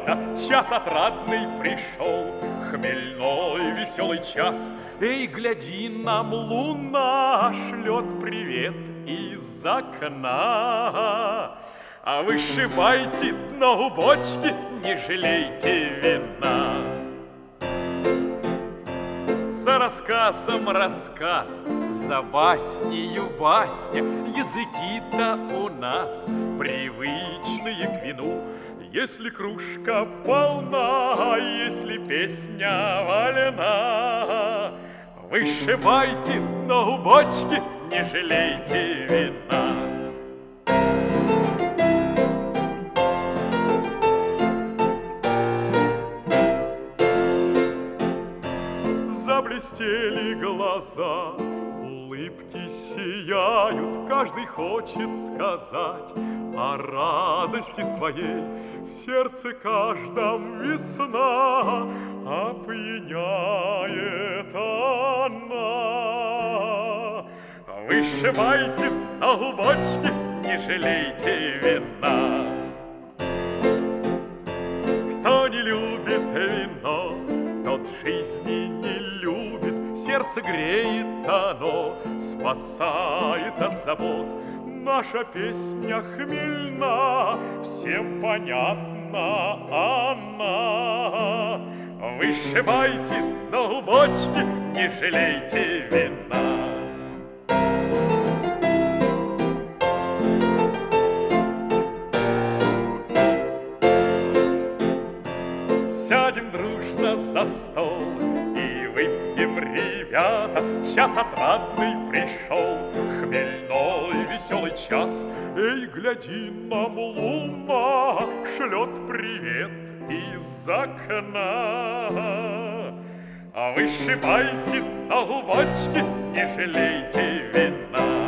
ребята, час отрадный пришел, хмельной веселый час. Эй, гляди, нам луна шлет привет из окна. А вышибайте дно у бочки, не жалейте вина. За рассказом рассказ, за баснею басня, языки-то у нас привычные к вину. Если кружка полна, если песня вольна, вышибайте дно у бочки, не жалейте вина. Заблестели глаза, улыбки сияют, каждый хочет сказать о радости своей. В сердце каждом весна опьяняет она. Вышибайте на бочки, не жалейте вина. Кто не любит вино, тот жизни не любит. Сердце греет оно, спасает от забот. Наша песня хмельна, всем понятна она. Вышибайте на бочки, не жалейте вина. Сядем дружно за стол и выпьем, ребята, час отрадный пришел, хмельной веселый час. Эй, гляди, нам луна шлет привет из окна. А вышибайте на бочки, не жалейте вина.